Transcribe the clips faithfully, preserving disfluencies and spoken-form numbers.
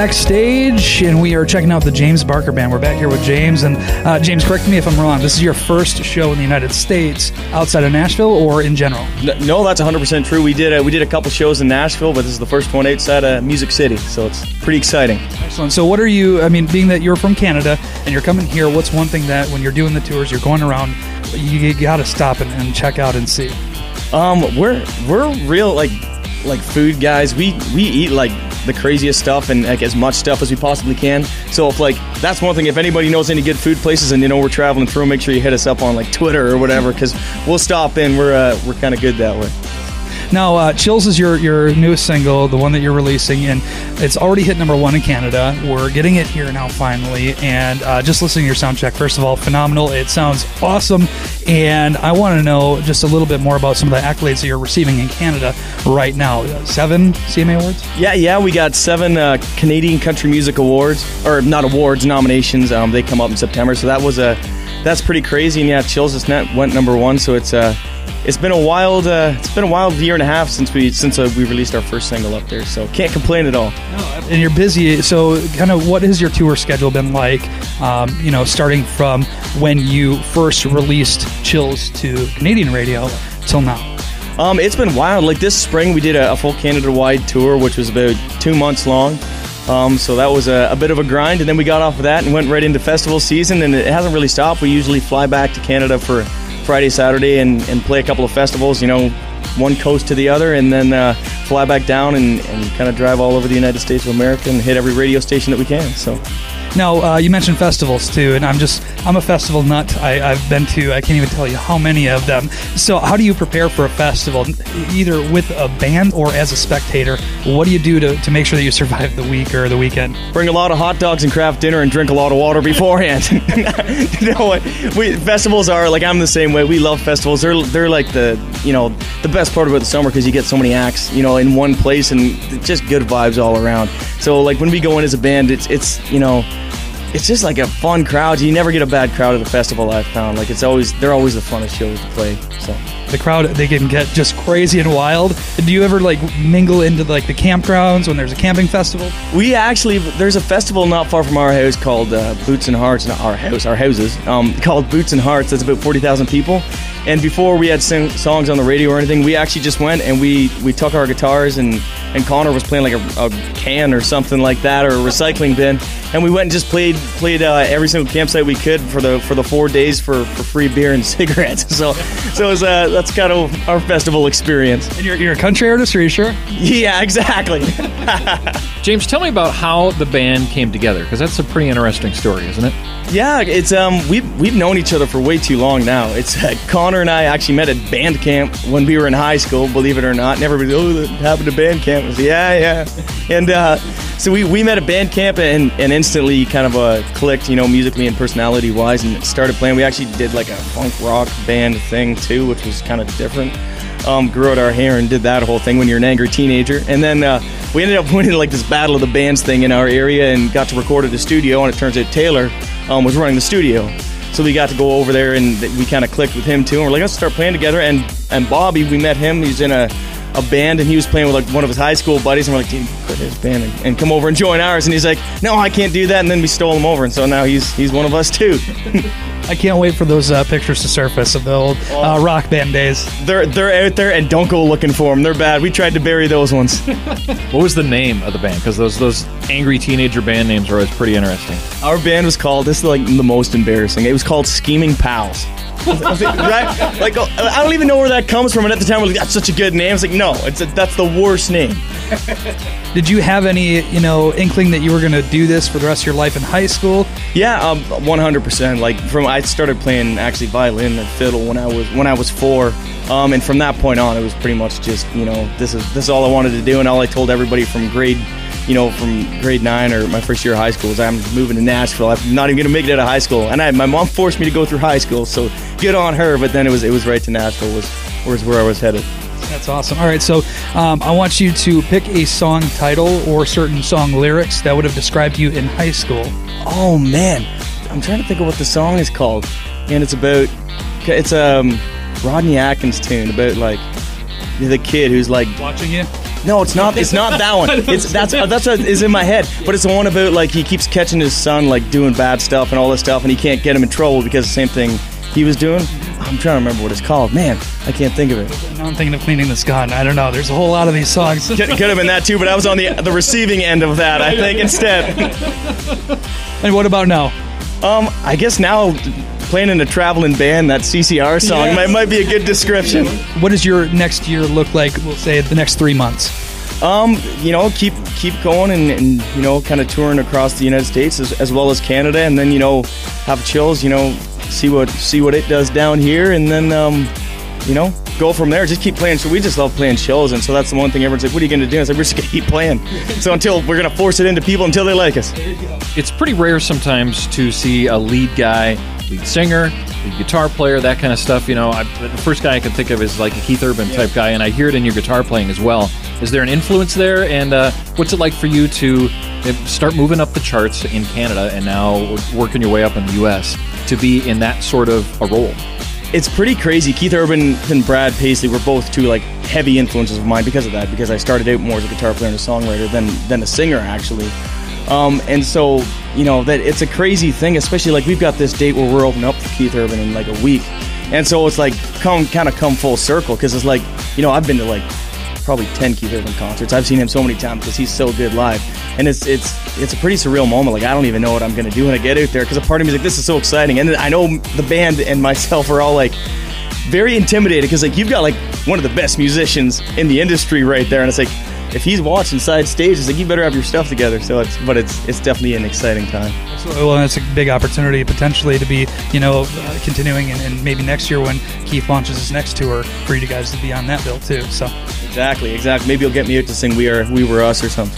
backstage, and we are checking out the James Barker Band. We're back here with James, and uh, James, correct me if I'm wrong. This is your first show in the United States outside of Nashville, or in general? No, that's one hundred percent true. We did a, we did a couple shows in Nashville, but this is the first one outside of Music City, so it's pretty exciting. Excellent. So, what are you? I mean, being that you're from Canada and you're coming here, what's one thing that when you're doing the tours, you're going around, you, you got to stop and, and check out and see? Um, we're we're real like like food guys. We we eat like the craziest stuff and like as much stuff as we possibly can. So if like that's one thing, if anybody knows any good food places and you know we're traveling through, make sure you hit us up on like Twitter or whatever, because we'll stop in. We're uh, we're kind of good that way. Now, uh, Chills is your, your newest single, the one that you're releasing, and it's already hit number one in Canada. We're getting it here now, finally, and uh, just listening to your sound check, first of all, phenomenal. It sounds awesome, and I want to know just a little bit more about some of the accolades that you're receiving in Canada right now. Seven C M A awards? Yeah, yeah, we got seven uh, Canadian Country Music Awards, or not awards, nominations. Um, they come up in September, so that was a that's pretty crazy. And yeah, Chills just went number one, so it's uh, It's been a wild, uh, it's been a wild year and a half since we since uh, we released our first single up there. So can't complain at all. No, and you're busy. So, kind of, what has your tour schedule been like? Um, you know, starting from when you first released Chills to Canadian radio till now. Um, it's been wild. Like this spring, we did a, a full Canada-wide tour, which was about two months long. Um, so that was a, a bit of a grind, and then we got off of that and went right into festival season, and it hasn't really stopped. We usually fly back to Canada for Friday, Saturday, and, and play a couple of festivals, you know, one coast to the other, and then uh, fly back down and, and kind of drive all over the United States of America and hit every radio station that we can. So, now uh, you mentioned festivals too, and I'm just I'm a festival nut. I, I've been to I can't even tell you how many of them. So, how do you prepare for a festival, either with a band or as a spectator? What do you do to, to make sure that you survive the week or the weekend? Bring a lot of hot dogs and craft dinner and drink a lot of water beforehand. You know what? We, festivals are like I'm the same way. We love festivals. They're they're like the you know the best part about the summer because you get so many acts you know in one place and just good vibes all around. So like when we go in as a band, it's it's you know. It's just like a fun crowd. You never get a bad crowd at a festival, I've found. Like it's always, they're always the funnest shows to play. So the crowd, they can get just crazy and wild. Do you ever like mingle into like the campgrounds when there's a camping festival? We actually, there's a festival not far from our house called uh, Boots and Hearts. Not our house, our houses. Um, called Boots and Hearts. That's about forty thousand people. And before we had sing- songs on the radio or anything, we actually just went and we, we took our guitars and, and Connor was playing like a, a can or something like that or a recycling bin. And we went and just played played uh, every single campsite we could for the for the four days for, for free beer and cigarettes. So so it was, uh, that's kind of our festival experience. And you're, you're a country artist, are you sure? Yeah, exactly. James, tell me about how the band came together, because that's a pretty interesting story, isn't it? Yeah, it's um we've we've known each other for way too long now. It's uh, Connor and I actually met at band camp when we were in high school, believe it or not. And everybody, oh, that happened to band camp. I was, yeah, yeah. And uh, so we, we met at band camp and, and instantly kind of uh, clicked, you know, musically and personality wise, and started playing. We actually did like a funk rock band thing too, which was kind of different. Um, grew out our hair and did that whole thing when you're an angry teenager. And then uh, we ended up winning like this battle of the bands thing in our area and got to record at the studio. And it turns out Taylor um, was running the studio. So we got to go over there and we kind of clicked with him too. And we're like, let's start playing together. And and Bobby, we met him. He's in a, a band and he was playing with like one of his high school buddies. And we're like, dude, quit his band and, and come over and join ours. And he's like, no, I can't do that. And then we stole him over. And so now he's he's one of us too. I can't wait for those uh, pictures to surface of the old uh, rock band days. They're they're out there, and don't go looking for them. They're bad. We tried to bury those ones. What was the name of the band? Because those those angry teenager band names are always pretty interesting. Our band was called, this is like the most embarrassing, it was called Scheming Pals. Right? Like, I don't even know where that comes from, and at the time we're like, that's such a good name. It's like, no, it's a, that's the worst name. Did you have any, you know, inkling that you were going to do this for the rest of your life in high school? Yeah, um, one hundred percent. Like, from I started playing actually violin and fiddle when I was when I was four, um, and from that point on, it was pretty much just, you know, this is this is all I wanted to do, and all I told everybody from grade, you know, from grade nine or my first year of high school is I'm moving to Nashville. I'm not even going to make it out of high school, and I, my mom forced me to go through high school, so good on her. But then it was it was right to Nashville was was where I was headed. That's awesome. All right, so um, I want you to pick a song title or certain song lyrics that would have described you in high school. Oh man, I'm trying to think of what the song is called, and it's about it's um Rodney Atkins tune about like the kid who's like watching you. No, it's not. It's not that one. It's that's that's what is in my head. But it's the one about like he keeps catching his son like doing bad stuff and all this stuff, and he can't get him in trouble because the same thing he was doing. I'm trying to remember what it's called. Man, I can't think of it. Now I'm thinking of Cleaning this Gun. I don't know. There's a whole lot of these songs. Could, could have been that too, but I was on the the receiving end of that. I think instead. And what about now? Um, I guess now playing in a traveling band, that C C R song Yes. might might be a good description. What does your next year look like? We'll say the next three months. Um, you know, keep keep going and, and you know, kind of touring across the United States as, as well as Canada, and then you know, have Chills, you know, see what see what it does down here, and then um, you know, go from there. Just keep playing. So we just love playing shows, and so that's the one thing everyone's like, "What are you going to do?" It's like we're just going to keep playing. So until we're going to force it into people until they like us. It's pretty rare sometimes to see a lead guy, lead singer, lead guitar player, that kind of stuff. You know, I, the first guy I can think of is like a Keith Urban type guy, and I hear it in your guitar playing as well. Is there an influence there? And uh, what's it like for you to start moving up the charts in Canada and now working your way up in the U S to be in that sort of a role? It's pretty crazy. Keith Urban and Brad Paisley were both two like heavy influences of mine because of that. Because I started out more as a guitar player and a songwriter than than a singer actually. Um, and so you know that it's a crazy thing, especially like we've got this date where we're opening up for Keith Urban in like a week, and so it's like come kind of come full circle because it's like you know I've been to like probably ten Keith Urban concerts. I've seen him so many times because he's so good live, and it's it's it's a pretty surreal moment. Like I don't even know what I'm gonna do when I get out there because a part of me is like this is so exciting, and I know the band and myself are all like very intimidated because like you've got like one of the best musicians in the industry right there, and it's like if he's watching side stage, it's like you better have your stuff together. So it's but it's it's definitely an exciting time. So, well, it's a big opportunity potentially to be, you know, uh, continuing, and, and maybe next year when Keith launches his next tour, for you to guys to be on that bill too. So exactly, exactly. Maybe you'll get me out to sing "We Are We Were Us" or something.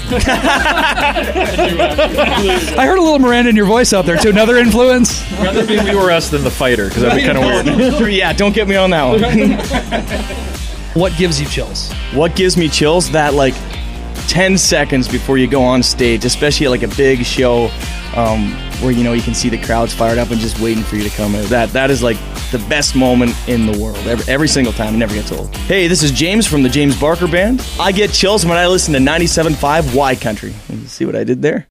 I heard a little Miranda in your voice out there too. Another influence. Rather be We Were Us than The Fighter, because that'd be kind of weird. Yeah, don't get me on that one. What gives you chills? What gives me chills? That like ten seconds before you go on stage, especially at like a big show, um, where you know you can see the crowds fired up and just waiting for you to come in. That that is like the best moment in the world. Every, every single time, it never gets old. Hey, this is James from the James Barker Band. I get chills when I listen to ninety-seven point five Y Country. You see what I did there?